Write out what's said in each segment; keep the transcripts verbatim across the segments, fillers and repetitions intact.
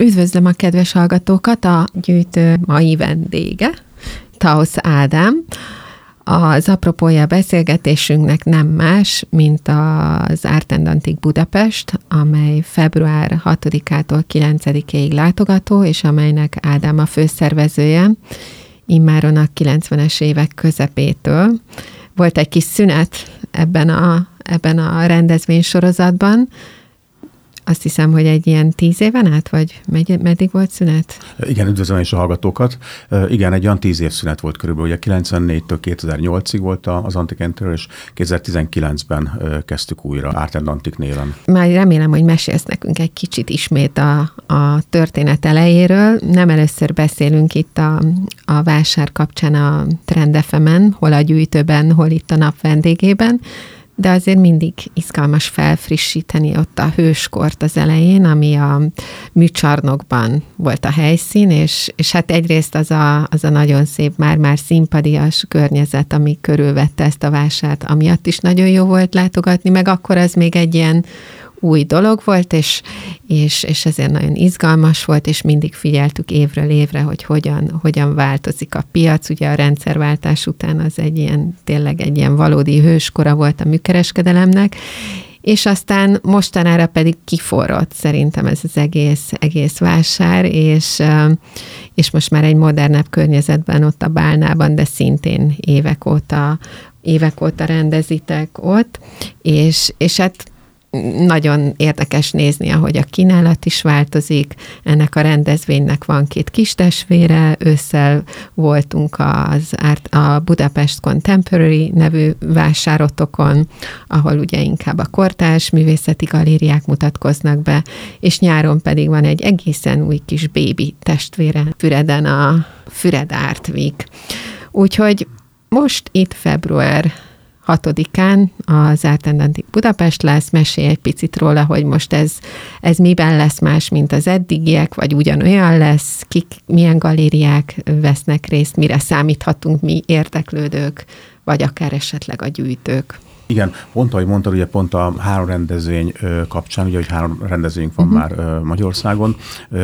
Üdvözlöm a kedves hallgatókat, a gyűjtő mai vendége, Tausz Ádám. Az apropója beszélgetésünknek nem más, mint az Art and Antique Budapest, amely február hatodikától kilencedikéig látogató, és amelynek Ádám a főszervezője, immáron a kilencvenes évek közepétől. Volt egy kis szünet ebben a, ebben a rendezvénysorozatban. Azt hiszem, hogy egy ilyen tíz éven át, vagy megy, meddig volt szünet? Igen, üdvözlöm is a hallgatókat. Igen, egy olyan tíz év szünet volt körülbelül. Ugye kilencvennégytől kétezer-nyolcig volt az Antique Entről, és kétezer-tizenkilencben kezdtük újra Art and Antique néven. Már remélem, hogy mesélsz nekünk egy kicsit ismét a, a történet elejéről. Nem először beszélünk itt a, a vásár kapcsán a Trend ef emen, hol a gyűjtőben, hol itt a nap vendégében, de azért mindig izgalmas felfrissíteni ott a hőskort az elején, ami a műcsarnokban volt a helyszín, és, és hát egyrészt az a, az a nagyon szép, már-már színpadias környezet, ami körülvette ezt a vásárt, amiatt is nagyon jó volt látogatni, meg akkor az még egy ilyen új dolog volt, és, és, és ezért nagyon izgalmas volt, és mindig figyeltük évről évre, hogy hogyan, hogyan változik a piac. Ugye a rendszerváltás után az egy ilyen, tényleg egy ilyen valódi hőskora volt a műkereskedelemnek, és aztán mostanára pedig kiforrott szerintem ez az egész, egész vásár, és, és most már egy modernebb környezetben ott a Bálnában, de szintén évek óta, évek óta rendezitek ott, és, és hát nagyon érdekes nézni, ahogy a kínálat is változik. Ennek a rendezvénynek van két kistestvére, ősszel voltunk az Art, a Budapest Contemporary nevű vásárotokon, ahol ugye inkább a kortárs művészeti galériák mutatkoznak be, és nyáron pedig van egy egészen új kis bébi testvére Füreden, a Füred Art Week. Úgyhogy most itt február hatodikán az Art and Antique Budapest lesz. Mesélj egy picit róla, hogy most ez, ez miben lesz más, mint az eddigiek, vagy ugyanolyan lesz, kik, milyen galériák vesznek részt, mire számíthatunk mi érdeklődők, vagy akár esetleg a gyűjtők. Igen, pont ahogy mondtad, ugye pont a három rendezvény kapcsán, ugye, hogy három rendezvényünk van uh-huh. már Magyarországon,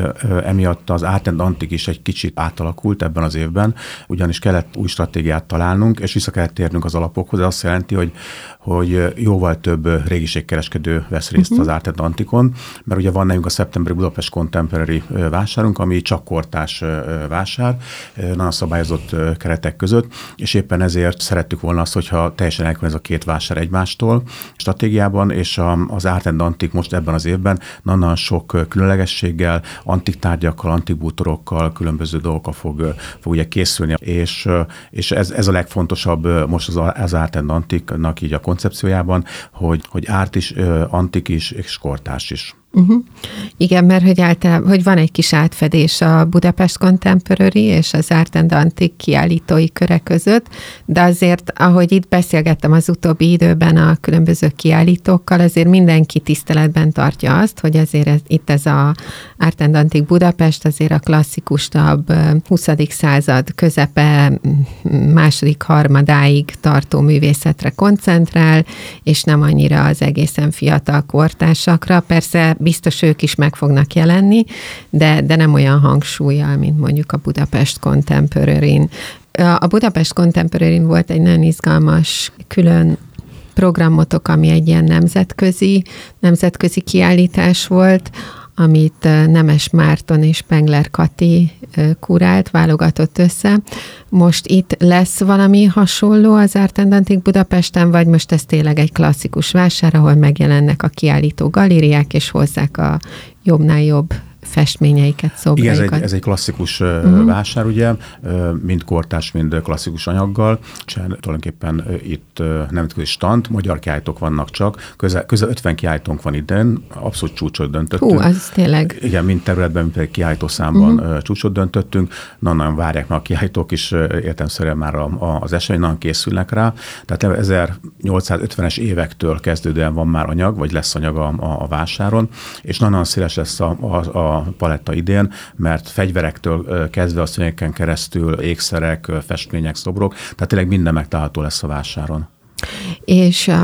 emiatt az Art and Antique is egy kicsit átalakult ebben az évben, ugyanis kellett új stratégiát találnunk, és vissza kellett térnünk az alapokhoz. Ez azt jelenti, hogy, hogy jóval több régiségkereskedő vesz részt uh-huh. az Art and Antique-on, mert ugye van nekünk a szeptemberi Budapest Contemporary vásárunk, ami csak kortárs vásár, nagyon szabályozott keretek között, és éppen ezért szerettük volna azt, hogyha teljesen elkülön ez a két vásár egymástól stratégiában, és a, az Art and Antique most ebben az évben nagyon sok különlegességgel, antik tárgyakkal, antik bútorokkal, különböző dolgokkal fog, fog ugye készülni, és, és ez, ez a legfontosabb most az, az Art and Antique-nak így a koncepciójában, hogy, hogy árt is, antik is, és kortárs is. Uh-huh. Igen, mert hogy, általában, hogy van egy kis átfedés a Budapest Contemporary és az Art and Antique kiállítói köre között, de azért, ahogy itt beszélgettem az utóbbi időben a különböző kiállítókkal, azért mindenki tiszteletben tartja azt, hogy azért ez, itt ez a Art and Antique Budapest azért a klasszikusabb huszadik század közepe, második harmadáig tartó művészetre koncentrál, és nem annyira az egészen fiatal kortársakra. Persze biztos ők is meg fognak jelenni, de, de nem olyan hangsúllyal, mint mondjuk a Budapest Contemporary-n. A Budapest Contemporary-n volt egy nagyon izgalmas külön programotok, ami egy ilyen nemzetközi, nemzetközi kiállítás volt, amit Nemes Márton és Pengler Kati kurált, válogatott össze. Most itt lesz valami hasonló az Art and Antique Budapesten, vagy most ez tényleg egy klasszikus vásár, ahol megjelennek a kiállító galériák, és hozzák a jobbnál jobb festményeiket, szobraikat? Igen, ez egy, ez egy klasszikus uh-huh. vásár, ugye, mind kortárs, mind klasszikus anyaggal. Csinál, tulajdonképpen itt nemzetközi stand, magyar kiállítók vannak csak, közel, közel ötven kiállítónk van idén, abszolút csúcsot döntöttünk. Hú, az tényleg. Igen, mind területben, mind pedig kiállító számban uh-huh. csúcsot döntöttünk. Nagyon-nagyon várják, mert a kiállítók is értelemszerűen már a, a, az esemény, nagyon készülnek rá. Tehát ezernyolcszázötvenes évektől kezdődően van már anyag, vagy lesz anyag a, a, a vásáron, és nagyon széles lesz a, a, a paletta idén, mert fegyverektől kezdve a szőnyegen keresztül ékszerek, festmények, szobrok, tehát tényleg minden megtalálható lesz a vásáron. És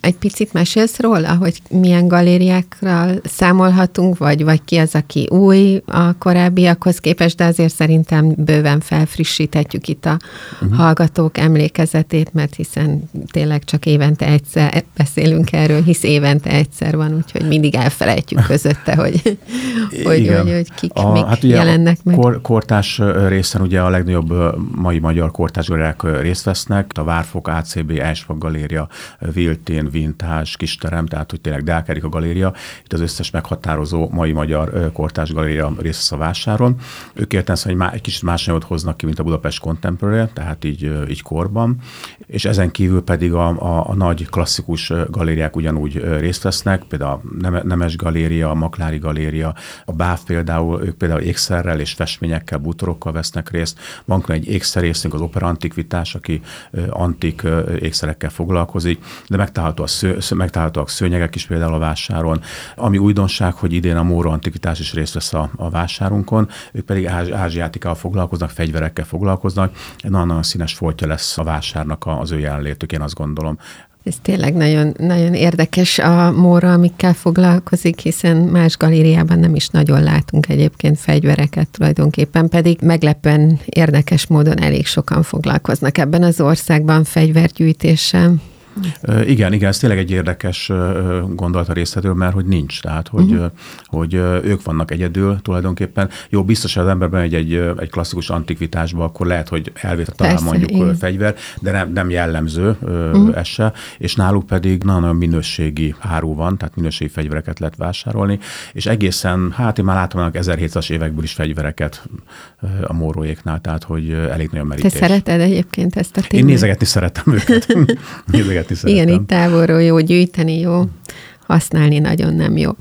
Egy picit mesélsz róla, hogy milyen galériákról számolhatunk, vagy, vagy ki az, aki új a korábbiakhoz képest, de azért szerintem bőven felfrissíthetjük itt a uh-huh. hallgatók emlékezetét, mert hiszen tényleg csak évente egyszer beszélünk erről, hisz évente egyszer van, úgyhogy mindig elfelejtjük közötte, hogy, hogy, hogy, hogy kik a, mik hát jelennek meg. Kor, kortárs részen ugye a legnagyobb mai magyar kortárs galériák részt vesznek, a Várfok, á cé bé, Eisfog galéria, Viltén, Vintage, Kisterem, tehát hogy tényleg Deák Erika galéria, itt az összes meghatározó mai magyar kortárs galéria részt vesz a vásáron. Ők értelemszerűen egy kicsit más anyagot hoznak ki, mint a Budapest Contemporary, tehát így, így korban, és ezen kívül pedig a, a, a nagy klasszikus galériák ugyanúgy részt vesznek, például a Nemes galéria, a Maklári galéria, a báv például, ők például ékszerrel és festményekkel, bútorokkal vesznek részt. Van egy ékszerészünk, az Opera Antikvitás, aki antik ékszerekkel foglalkozik, de megtalálható a sző, megtalálhatóak szőnyegek is például a vásáron. Ami újdonság, hogy idén a Móra Antikvitás is részt vesz a, a vásárunkon, ők pedig ázsiátikával foglalkoznak, fegyverekkel foglalkoznak. Egy nagyon-nagyon színes foltja lesz a vásárnak az ő jelenlétük, én azt gondolom. Ez tényleg nagyon, nagyon érdekes a Móra, amikkel foglalkozik, hiszen más galériában nem is nagyon látunk egyébként fegyvereket tulajdonképpen, pedig meglepően érdekes módon elég sokan foglalkoznak ebben az országban fegyvergyűjtéssel. Igen, igen, ez tényleg egy érdekes gondolat a részletről, mert hogy nincs, tehát hogy, uh-huh. hogy ők vannak egyedül tulajdonképpen. Jó, biztos, hogy az emberben egy, egy, egy klasszikus antikvitásba, akkor lehet, hogy elvétre talál mondjuk igen. fegyver, de nem, nem jellemző uh-huh. ez se, és náluk pedig nagyon minőségi áru van, tehát minőségi fegyvereket lehet vásárolni, és egészen, hát én már látom annak ezerhétszázas évekből is fegyvereket a Móróéknál, tehát hogy elég nagyon merítés. Te szereted egyébként ezt a témát? Én nézegetni szeretem őket. nézegetni szeretem. Igen, itt távolról jó gyűjteni, jó, használni nagyon nem jó.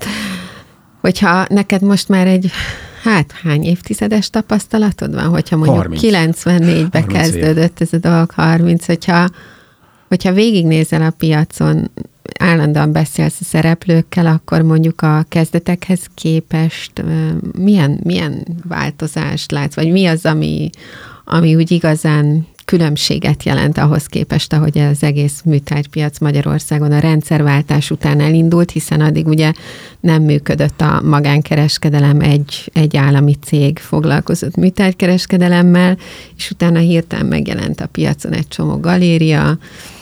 Hogyha neked most már egy, hát hány évtizedes tapasztalatod van, hogyha mondjuk harminc. kilencvennégyben kezdődött ez a dolog, harminc, hogyha, hogyha végignézel a piacon, állandóan beszélsz a szereplőkkel, akkor mondjuk a kezdetekhez képest milyen, milyen változást látsz, vagy mi az, ami, ami úgy igazán különbséget jelent ahhoz képest, ahogy az egész műtárgypiac Magyarországon a rendszerváltás után elindult, hiszen addig ugye nem működött a magánkereskedelem, egy, egy állami cég foglalkozott műtárgykereskedelemmel, és utána hirtelen megjelent a piacon egy csomó galéria,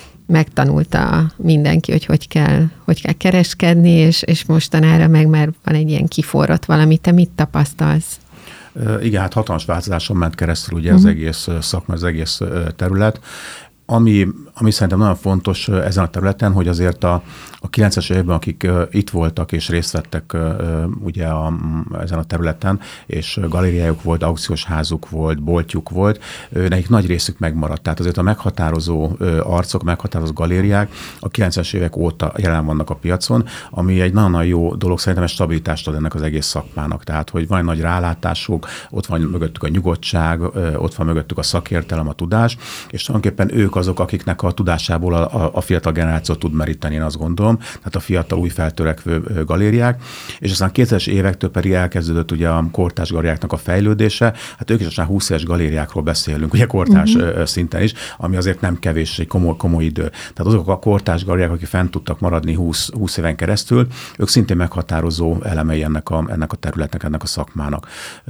megtanulta mindenki, hogy hogy kell, hogy kell kereskedni, és, és mostanára meg már van egy ilyen kiforrott valami. Te mit tapasztalsz? Igen, hát hatalmas változáson ment keresztül ugye uh-huh. az egész szakma, az egész terület. Ami, ami szerintem nagyon fontos ezen a területen, hogy azért a, a kilencvenes években, akik itt voltak és részt vettek ugye a, ezen a területen, és galériájuk volt, aukciós házuk volt, boltjuk volt, nekik nagy részük megmaradt. Tehát azért a meghatározó arcok, meghatározó galériák a kilencvenes évek óta jelen vannak a piacon, ami egy nagyon jó dolog, szerintem egy stabilitást ad ennek az egész szakmának. Tehát, hogy van egy nagy rálátásuk, ott van mögöttük a nyugodtság, ott van mögöttük a szakértelem, a tudás, és tulajdonképpen ők azok, akiknek a tudásából a, a fiatal generáció tud meríteni, én azt gondolom, tehát a fiatal új feltörekvő galériák, és aztán a kétezres évektől pedig elkezdődött ugye a kortárs galériáknak a fejlődése, hát ők is aztán húsz éves galériákról beszélünk, ugye kortárs uh-huh. szinten is, ami azért nem kevés, egy komoly, komoly idő. Tehát azok a kortárs galériák, akik fent tudtak maradni húsz, húsz éven keresztül, ők szintén meghatározó elemei ennek a, ennek a területnek, ennek a szakmának.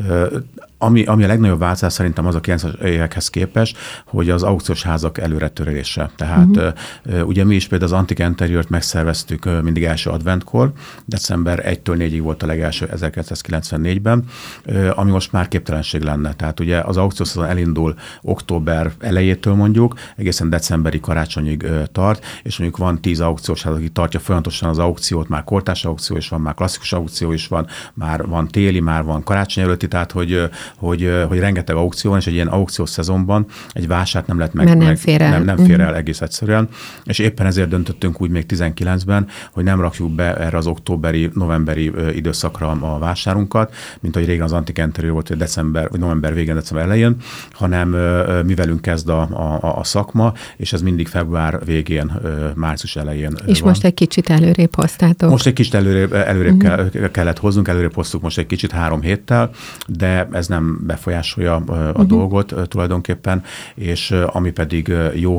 Ami, ami a legnagyobb változás szerintem az a kilencvenes évekhez képest, hogy az aukciós házak előretörése. Tehát uh-huh. ugye mi is például az Antik Interiört megszerveztük mindig első adventkor, december elsejétől négyig volt a legelső ezerkilencszázkilencvennégyben, ami most már képtelenség lenne. Tehát ugye az aukciós szezon elindul október elejétől mondjuk, egészen decemberi karácsonyig tart, és mondjuk van tíz aukciós ház, aki tartja folyamatosan az aukciót, már kortárs aukció is van, már klasszikus aukció is van, már van téli, már van karácsony előtti, tehát hogy Hogy, hogy rengeteg aukció van, és egy ilyen aukciós szezonban egy vásárt nem lehet meg, nem, nem fér el, nem, nem fér el egész egyszerűen, és éppen ezért döntöttünk úgy még tizenkilencben, hogy nem rakjuk be erre az októberi, novemberi időszakra a vásárunkat, mint ahogy régen az Antik Interior volt, hogy december, vagy november végén, december elején, hanem mi velünk kezd a, a, a szakma, és ez mindig február végén, március elején És van. most egy kicsit előrébb hoztátok? Most egy kicsit előrébb, előrébb uh-huh. kellett hoznunk, előrébb hoztuk most egy kicsit három héttel, de ez nem befolyásolja a uh-huh. dolgot tulajdonképpen, és ami pedig jó, hogy előrébb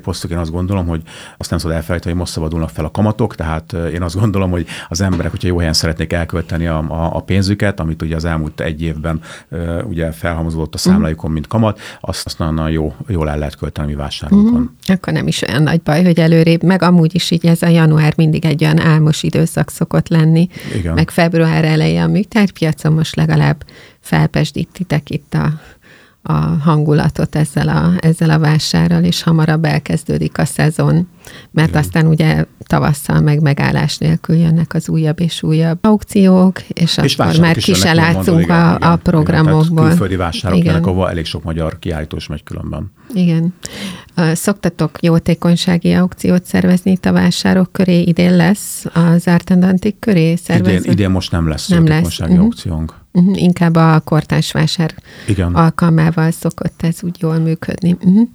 posztok, én azt gondolom, hogy azt nem szabad elfelejteni, hogy most szabadulnak fel a kamatok, tehát én azt gondolom, hogy az emberek, hogyha jó helyen szeretnék elkölteni a, a, a pénzüket, amit ugye az elmúlt egy évben ugye felhalmozódott a számlájukon, mint kamat, azt, azt nagyon jó, jól el lehet költeni a mi vásárunkon. Mm, akkor nem is olyan nagy baj, hogy előrébb, meg amúgy is így ez a január mindig egy olyan álmos időszak szokott lenni, igen. Meg február eleje a műtárgypiacon, most legalább felpesdítitek itt a, a hangulatot ezzel a, ezzel a vásárral, és hamarabb elkezdődik a szezon, mert igen. Aztán ugye tavasszal meg megállás nélkül jönnek az újabb és újabb aukciók, és, és akkor már ki se látszunk a, igen, a programokból. Igen, külföldi vásárok jönnek, ahol elég sok magyar kiállítós megy különben. Igen. Szoktatok jótékonysági aukciót szervezni itt a vásárok köré? Idén lesz az Art and Antique köré szervezve? Idén, idén most nem lesz nem jótékonysági lesz. aukciónk. Uh-huh. Uh-huh. Inkább a kortárs vásár igen. alkalmával szokott ez úgy jól működni. Uh-huh.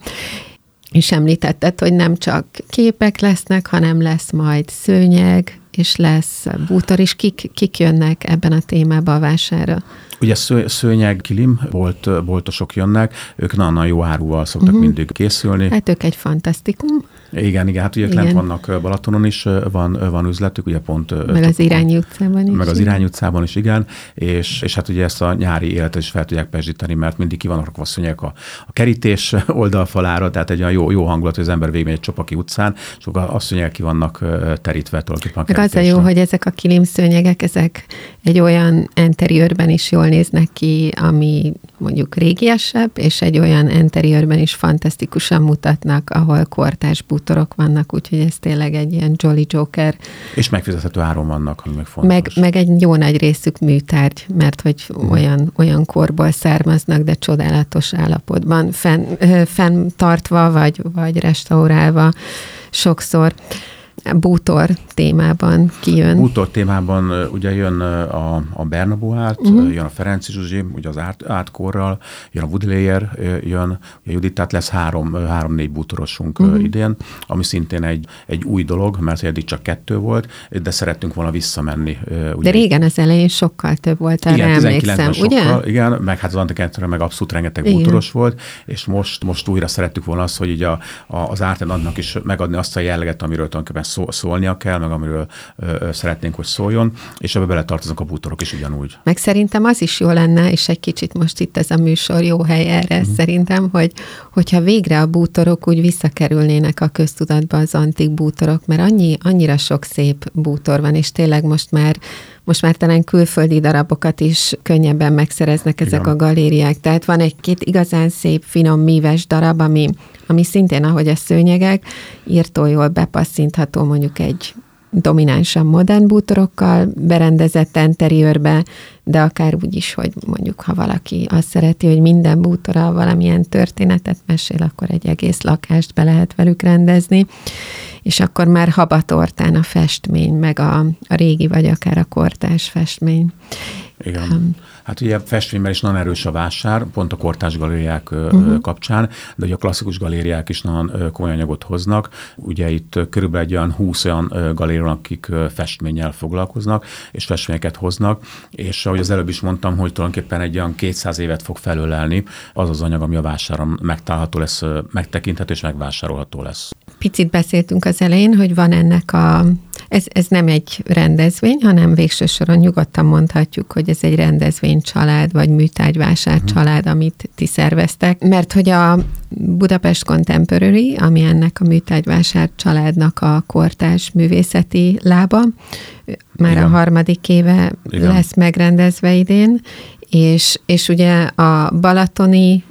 És említetted, hogy nem csak képek lesznek, hanem lesz majd szőnyeg, és lesz bútor is. Kik, kik jönnek ebben a témában a vásárra? Ugye szőnyeg, kilim, bolt, boltosok jönnek, ők nagyon jó áruval szoktak uh-huh. mindig készülni. Hát ők egy fantasztikum. Igen, igen, hát ugye igen. lent vannak Balatonon is, van, van üzletük, ugye pont... Meg az Irányi utcában is. Meg az Irányi utcában is, igen, és, és hát ugye ezt a nyári életet is fel tudják pesdíteni, mert mindig ki vannak rakva szőnyegek a, a kerítés oldalfalára, tehát egy olyan jó, jó hangulat, hogy az ember végigmegy egy Csopaki utcán, és a szőnyegek ki vannak terítve tulajdonképpen a kerítésre. Meg az a jó, hogy ezek a kilim szőnyegek, ezek egy olyan interiőrben is jól néznek ki, ami mondjuk régiesebb, és egy olyan interiőrben is fantasztikusan mutatnak, ahol kortárs bútorok vannak, úgyhogy ez tényleg egy ilyen Jolly Joker. És megfizethető áron vannak, ami meg fontos. Meg, meg egy jó nagy részük műtárgy, mert hogy hmm. olyan, olyan korból származnak, de csodálatos állapotban, fenn, fenntartva, vagy, vagy restaurálva sokszor. Bútor témában kijön. Bútor témában ugye jön a, a Bernabó Art, uh-huh. jön a Ferenczy Zsuzsi, ugye az Art, Artkorral, jön a Woody Layer, jön ugye Judit, tehát lesz három, három-négy bútorosunk uh-huh. idén, ami szintén egy, egy új dolog, mert eddig csak kettő volt, de szerettünk volna visszamenni. Ugye, de régen az elején sokkal több volt, arra igen, emlékszem, sokkal, ugye? Igen, meg hát az Antikentről meg abszolút rengeteg igen. bútoros volt, és most, most újra szerettük volna azt, hogy így a, a, az Art and Antiknak is megadni azt a jelleget, amiről tulajdonképpen szó, szólnia kell, meg amiről ö, ö, szeretnénk, hogy szóljon, és ebbe bele tartoznak a bútorok is ugyanúgy. Meg szerintem az is jó lenne, és egy kicsit most itt ez a műsor jó hely erre uh-huh. szerintem, hogy, hogyha végre a bútorok úgy visszakerülnének a köztudatba, az antik bútorok, mert annyi, annyira sok szép bútor van, és tényleg most már Most már talán külföldi darabokat is könnyebben megszereznek ezek igen. a galériák. Tehát van egy-két igazán szép, finom, míves darab, ami, ami szintén, ahogy a szőnyegek, írtó jól bepasszintható mondjuk egy dominánsan modern bútorokkal berendezett interiőrbe, de akár úgy is, hogy mondjuk, ha valaki azt szereti, hogy minden bútorral valamilyen történetet mesél, akkor egy egész lakást be lehet velük rendezni, és akkor már habatortán a festmény, meg a, a régi, vagy akár a kortárs festmény. Igen. Um, hát ugye festményben is nagyon erős a vásár, pont a kortárs galériák uh-huh. kapcsán, de ugye a klasszikus galériák is nagyon komoly anyagot hoznak. Ugye itt körülbelül egy olyan húsz olyan galéria, akik festménnyel foglalkoznak, és festményeket hoznak, és ahogy az előbb is mondtam, hogy tulajdonképpen egy olyan kétszáz évet fog felölelni az az anyag, ami a vásáron megtalálható lesz, megtekinthető és megvásárolható lesz. Picit beszéltünk az elején, hogy van ennek a... Ez, ez nem egy rendezvény, hanem végső soron nyugodtan mondhatjuk, hogy ez egy rendezvénycsalád, vagy műtárgyvásár uh-huh. család, amit ti szerveztek. Mert hogy a Budapest Contemporary, ami ennek a műtárgyvásár családnak a kortárs művészeti lába, már igen. a harmadik éve igen. lesz megrendezve idén, és, és ugye a balatoni,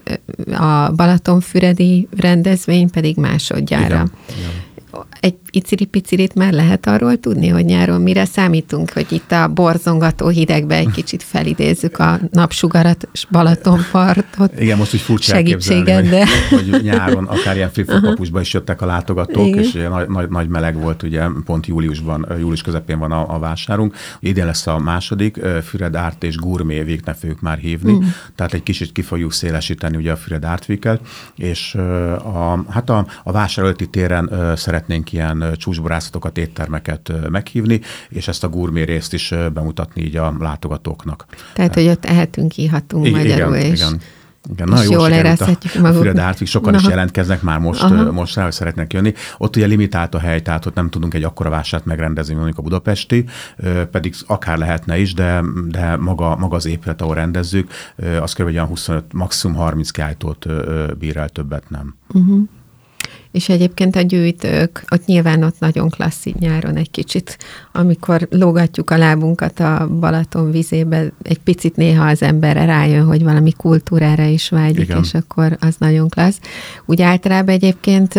a balatonfüredi rendezvény pedig másodjára. Igen. Igen. Egy iciri-picirit már lehet arról tudni, hogy nyáron mire számítunk, hogy itt a borzongató hidegbe egy kicsit felidézzük a napsugarat és Balatonpartot. Igen, most úgy furcsa elképzelni, de... hogy, hogy nyáron akár ilyen flip-flop-kapusba is jöttek a látogatók, igen. és nagy, nagy, nagy meleg volt, ugye pont júliusban, július közepén van a, a vásárunk. Idén lesz a második, Füred Art és Gourmet Weeknek fogjuk már hívni, mm. tehát egy kicsit ki fogjuk szélesíteni ugye a Füred Art Week-et, és a, hát a, a vásár előtti téren szeretnénk ilyen csúcsborászatokat, éttermeket meghívni, és ezt a gourmet részt is bemutatni így a látogatóknak. Tehát, hogy ott ehetünk, ihatunk igen, magyarul, igen, és, igen. Igen, nagyon jól érezhetjük magunkat. A Füred Ártvig, sokan Aha. is jelentkeznek már most, most rá, hogy szeretnek jönni. Ott ugye limitált a hely, tehát ott nem tudunk egy akkora vásárt megrendezni, mondjuk a budapesti, pedig akár lehetne is, de, de maga, maga az épület, ahol rendezzük, az kb. huszonöt, maximum harminc kiállítót bír el, többet nem. Uh-huh. És egyébként a gyűjtők, ott nyilván ott nagyon klasszik nyáron egy kicsit, amikor lógatjuk a lábunkat a Balaton vizébe, egy picit néha az emberre rájön, hogy valami kultúrára is vágyik, Igen. és akkor az nagyon klassz. Úgy általában egyébként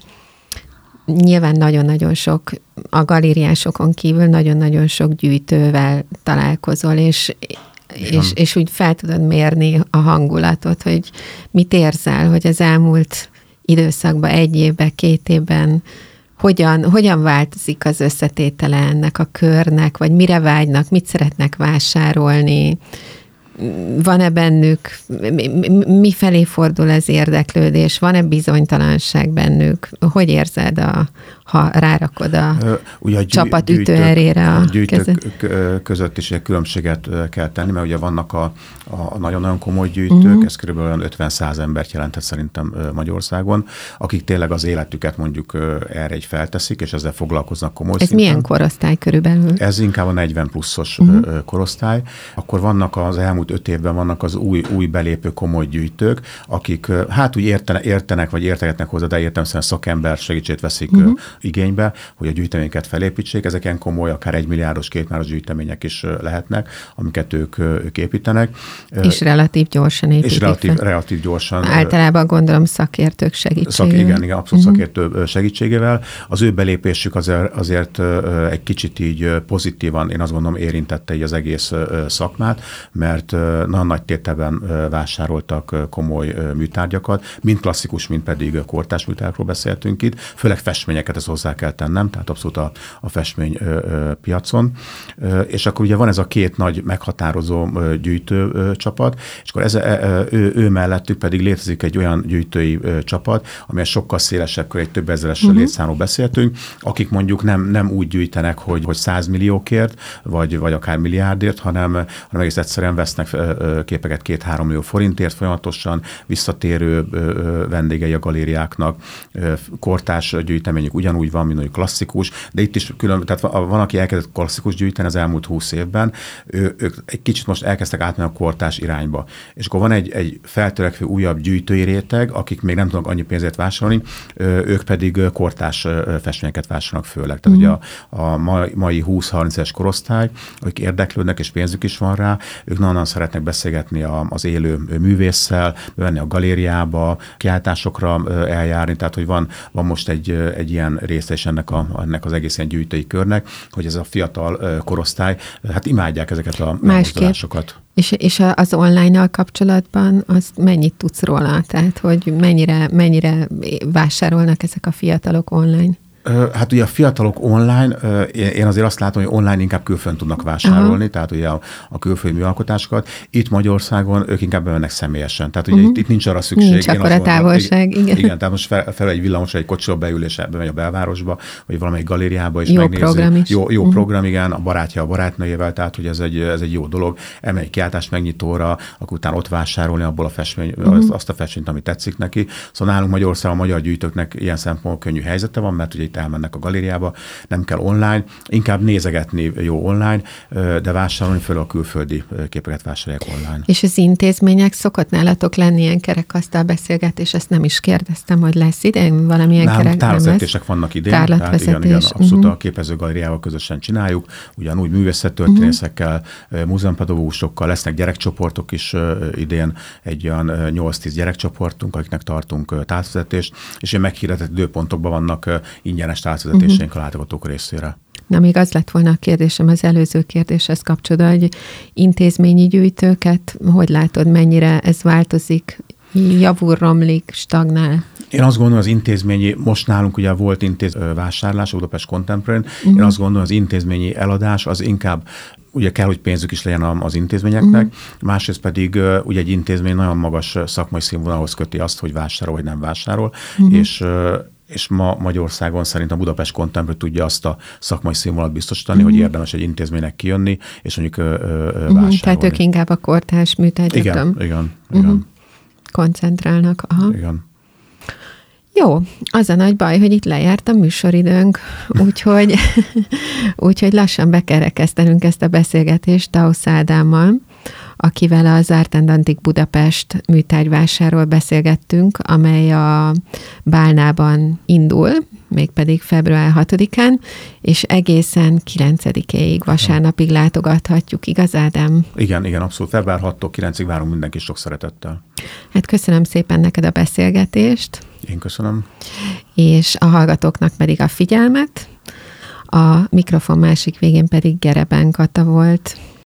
nyilván nagyon-nagyon sok, a galériásokon kívül nagyon-nagyon sok gyűjtővel találkozol, és És, és úgy fel tudod mérni a hangulatot, hogy mit érzel, hogy az elmúlt időszakban, egy évben, két évben hogyan, hogyan változik az összetétele ennek a körnek, vagy mire vágynak, mit szeretnek vásárolni, van-e bennük, mi felé fordul az érdeklődés, van-e bizonytalanság bennük, hogy érzed, a, ha rárakod a, ugye a gyű, csapat ütőerére a, a gyűjtők között is egy különbséget kell tenni, mert ugye vannak a, a nagyon-nagyon komoly gyűjtők, uh-huh. ez kb. ötven-száz embert jelentett szerintem Magyarországon, akik tényleg az életüket mondjuk erre egy felteszik, és ezzel foglalkoznak komoly Ez szinten. milyen korosztály körülbelül? Ez inkább a negyven pluszos uh-huh. korosztály. Akkor vannak az elmúlt öt évben vannak az új, új belépő komoly gyűjtők, akik hát úgy értenek, értenek vagy értegetnek hozzá, de értelemszerűen szakember segítségét veszik uh-huh. igénybe, hogy a gyűjteményeket felépítsék. Ezek ilyen komoly, akár egymilliárdos, kétmilliárdos gyűjtemények is lehetnek, amiket ők, ők építenek. És relatív gyorsan építik. És relatív, relatív gyorsan. Általában gondolom szakértők segítségével. Szak, igen, igen, abszolút uh-huh. szakértő segítségével. Az ő belépésük azért, azért egy kicsit így pozitívan, én azt gondolom, érintette így az egész szakmát, mert nagyon nagy tételben vásároltak komoly műtárgyakat, mind klasszikus, mind pedig kortárs műtárgyakról beszéltünk itt, főleg festményeket, ezt hozzá kell tennem, tehát abszolút a, a festmény piacon. És akkor ugye van ez a két nagy meghatározó gyűjtő csapat, és akkor ez, ő, ő mellettük pedig létezik egy olyan gyűjtői csapat, amely sokkal szélesebb kör, egy több ezeres uh-huh. létszámról beszéltünk, akik mondjuk nem, nem úgy gyűjtenek, hogy, hogy száz milliókért, vagy, vagy akár milliárdért, hanem, hanem egész egyszerűen vesznek képeket két-három millió forintért folyamatosan, visszatérő vendégei a galériáknak, kortárs gyűjteményük ugyanúgy van, mint mondjuk klasszikus, de itt is külön, tehát van, aki elkezdett klasszikus gyűjteni az elmúlt húsz évben, ő, ők egy kicsit most elkezdtek átmenni a kortárs irányba. És akkor van egy, egy feltörekvő újabb gyűjtői réteg, akik még nem tudnak annyi pénzért vásárolni, ők pedig kortárs festményeket vásárolnak főleg. Tehát mm. ugye a, a mai húsz-harminc korosztály, akik érdeklődnek, és pénzük is van rá, ők nagyon szeretnek beszélgetni az élő művésszel, bevenni a galériába, kiáltásokra eljárni, tehát hogy van, van most egy, egy ilyen része is ennek, a, ennek az egész ilyen gyűjtői körnek, hogy ez a fiatal korosztály, hát imádják ezeket a megmozdulásokat. És, és az online-nal kapcsolatban azt mennyit tudsz róla? Tehát, hogy mennyire, mennyire vásárolnak ezek a fiatalok online? Hát ugye a fiatalok online, én azért azt látom, hogy online inkább külföldön tudnak vásárolni, Aha. tehát ugye a, a külföldi műalkotásokat. Itt Magyarországon ők inkább bemennek személyesen. Tehát ugye uh-huh. itt, itt nincs arra szükség. Nincs akkor a távolság, igen. Igen, igen, tehát most fel, fel egy villamosra, egy kocsira beül, és bemegy a belvárosba, vagy valamelyik galériába, és jó megnézi. Program is. Jó, jó uh-huh. program, igen, a barátja a barátnőjével, tehát hogy ez egy, ez egy jó dolog. Elmegy egy kiáltás megnyitóra, akkor utána ott vásárolni abból a festmény, uh-huh. azt a festményt, ami tetszik neki. Szóval nálunk Magyarországon a magyar gyűjtőknek ilyen szempontból könnyű helyzete van, mert ugye itt elmennek a galériába, nem kell online, inkább nézegetni jó online, de vásárolni föl a külföldi képeket vásárolják online. És az intézmények szokott nálatok lenni ilyen kerekasztal beszélgetés, ezt nem is kérdeztem, hogy lesz idén valamilyen kerek. Tárlatvezetések vannak idén, tehát igen, igen, abszolút uh-huh. a képezőgalériával közösen csináljuk, ugyanúgy művészettörténészekkel, uh-huh. múzeumpedagógusokkal, lesznek gyerekcsoportok is idén, egy olyan nyolc-tíz gyerekcsoportunk, akiknek tartunk tárlatvezetést, és ilyen meghirdetett időpontokban vannak ingyenes tárlatvezetéseink uh-huh. a látogatók részére. Na, még az lett volna a kérdésem az előző kérdéshez kapcsolatban, hogy intézményi gyűjtőket, hogy látod, mennyire ez változik, javul, romlik, stagnál? Én azt gondolom, az intézményi, most nálunk ugye volt intéz vásárlás, Budapest Contemporary, uh-huh. én azt gondolom, az intézményi eladás az inkább ugye kell, hogy pénzük is legyen az intézményeknek, uh-huh. másrészt pedig uh, ugye egy intézmény nagyon magas szakmai színvonalhoz köti azt, hogy vásárol vagy nem vásárol, uh-huh. és uh, és ma Magyarországon szerint a Budapest Contemporary tudja azt a szakmai színvonalat biztosítani, uh-huh. hogy érdemes egy intézménynek kijönni, és mondjuk ö, ö, vásárolni. Uh-huh. Tehát ők inkább a kortárs műtárgyakon. Igen, igen, igen. Uh-huh. koncentrálnak. Aha. Igen. Jó, az a nagy baj, hogy itt lejárt a műsoridőnk, úgyhogy, úgyhogy lassan be kell rekesztenünk ezt a beszélgetést Tausz Ádámmal, akivel az Art and Antique Budapest műtárgyvásáról beszélgettünk, amely a Bálnában indul, mégpedig február hatodikán, és egészen kilencedikéig, vasárnapig látogathatjuk, igaz, Ádám? Igen, igen, abszolút. február hatodikától kilencig várunk mindenki sok szeretettel. Hát köszönöm szépen neked a beszélgetést. Én köszönöm. És a hallgatóknak pedig a figyelmet. A mikrofon másik végén pedig Gereben Kata volt.